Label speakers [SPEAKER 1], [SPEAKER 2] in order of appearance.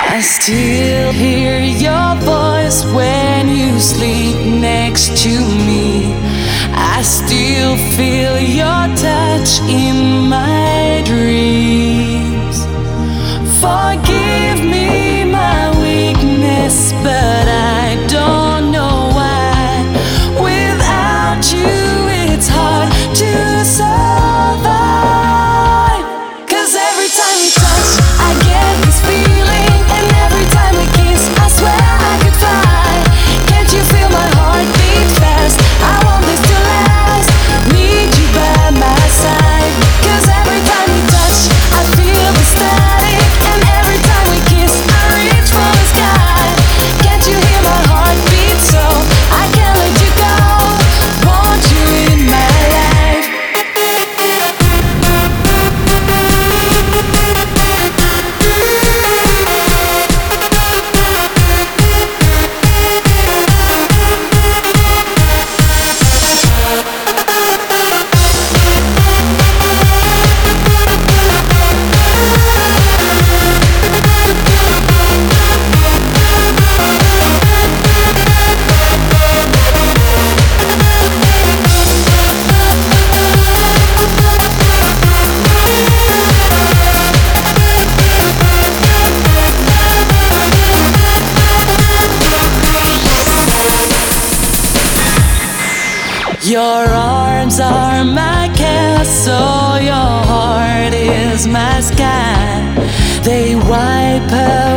[SPEAKER 1] I still hear your voice when you sleep next to me. I still feel your touch in my dreams. Forgive me my weakness, but I don't know why. Without you, it's hard to survive. 'Cause every time we touch, I get this feeling, and every time we kiss, I swear I could fly. Can't you feel my heart beat fast? I want this to last. Need you by my side. 'Cause every time we touch, I feel the static, and every time we kiss, I reach for the sky. Can't you hear my heart beat? So I can't let you go. Want you in my life. Your arms are my castle, your heart is my sky. They wipe away